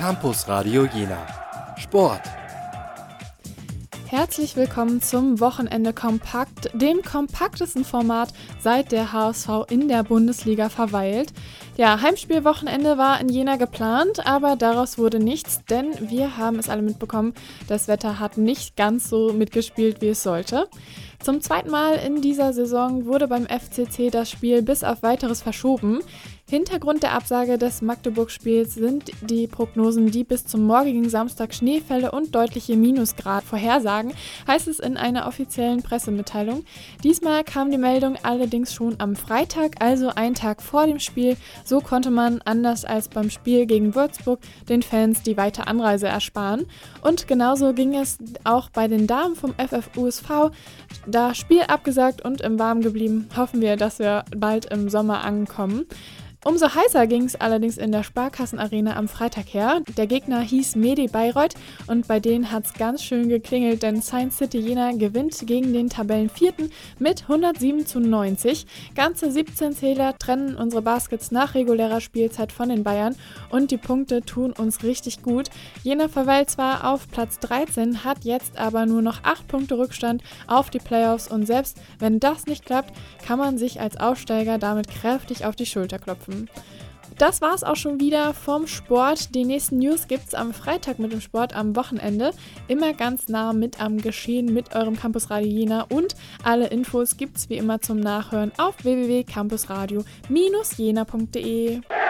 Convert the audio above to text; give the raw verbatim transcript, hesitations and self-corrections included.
Campus Radio Jena. Sport. Herzlich willkommen zum Wochenende Kompakt, dem kompaktesten Format, seit der H S V in der Bundesliga verweilt. Ja, Heimspielwochenende war in Jena geplant, aber daraus wurde nichts, denn wir haben es alle mitbekommen, das Wetter hat nicht ganz so mitgespielt, wie es sollte. Zum zweiten Mal in dieser Saison wurde beim F C C das Spiel bis auf Weiteres verschoben. Hintergrund der Absage des Magdeburg-Spiels sind die Prognosen, die bis zum morgigen Samstag Schneefälle und deutliche Minusgrad vorhersagen, heißt es in einer offiziellen Pressemitteilung. Diesmal kam die Meldung allerdings schon am Freitag, also einen Tag vor dem Spiel. So konnte man, anders als beim Spiel gegen Würzburg, den Fans die weite Anreise ersparen. Und genauso ging es auch bei den Damen vom F F U S V. Da Spiel abgesagt und im Warmen geblieben, hoffen wir, dass wir bald im Sommer ankommen. Umso heißer ging es allerdings in der Sparkassenarena am Freitag her. Der Gegner hieß Medi Bayreuth und bei denen hat es ganz schön geklingelt, denn Science City Jena gewinnt gegen den Tabellenvierten mit hundertsieben zu neunzig. Ganze siebzehn Zähler trennen unsere Baskets nach regulärer Spielzeit von den Bayern und die Punkte tun uns richtig gut. Jena verweilt zwar auf Platz dreizehn, hat jetzt aber nur noch acht Punkte Rückstand auf die Playoffs und selbst wenn das nicht klappt, kann man sich als Aufsteiger damit kräftig auf die Schulter klopfen. Das war's auch schon wieder vom Sport. Die nächsten News gibt's am Freitag mit dem Sport am Wochenende. Immer ganz nah mit am Geschehen mit eurem Campus Radio Jena und alle Infos gibt's wie immer zum Nachhören auf w w w punkt campusradio Bindestrich jena punkt de.